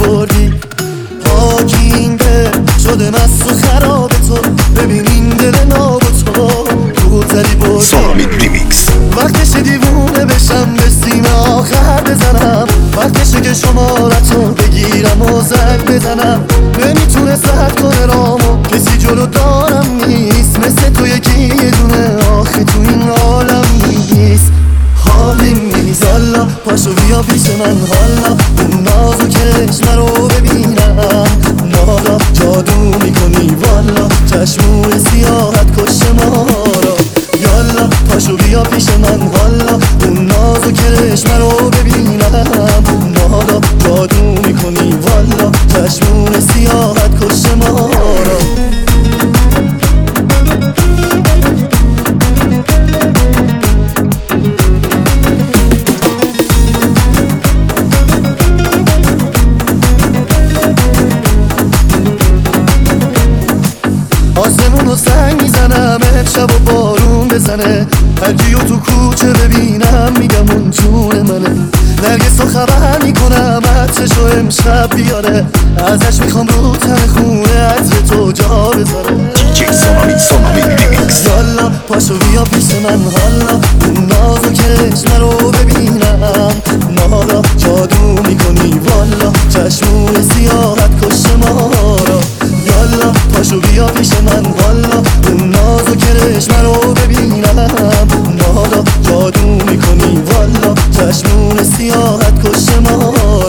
خوردی. پاکینده شده مست و خراب تو، ببین این دل ناب تو زدی بردی. سونامی ریمیکس. وقتشه دیوونه بشم به سینه آخر بزنم، وقتشه که شمارتو بگیرم و زنگ بزنم. نمیتونه سرد کنه رامو، کسی جلو دارم نیست مثل تو یکی یه دونه، آخه تو این عالم نیست. حالیم نیست حالا، پاشو بیا پیش من حالا، اون ناز و کرشمه رو ببینم. نالا جادو میکنی والا، چشمون سیاحت کش ما را. یالا پاشو بیا پیش من حالا، اون ناز و کرشمه رو ببینم. نالا جادو میکنی والا، چشمون سیاحت کش ما را. آسمونو سنگ میزنم امشب و بارون بزنه، هرکیو تو کوچه ببینم میگم اون جون منه. نرگسو خبر میکنم عطرشو امشب بیاره، ازش میخوام رو تن خونه عطر تو جا بذاره. دیجی سونامی ریمیکس. یالا پاشو بیا پیش من حالا، اون ناز و کرشمه رو ببینم. نالا جادو میکنی والا، چشمون سیاحت کش ما را. یالا پاشو بیا پیش من حالا، اون ناز و کرشمه رو ببینم. نالا جادو میکنی والا، چشمون سیاحت کش ما را.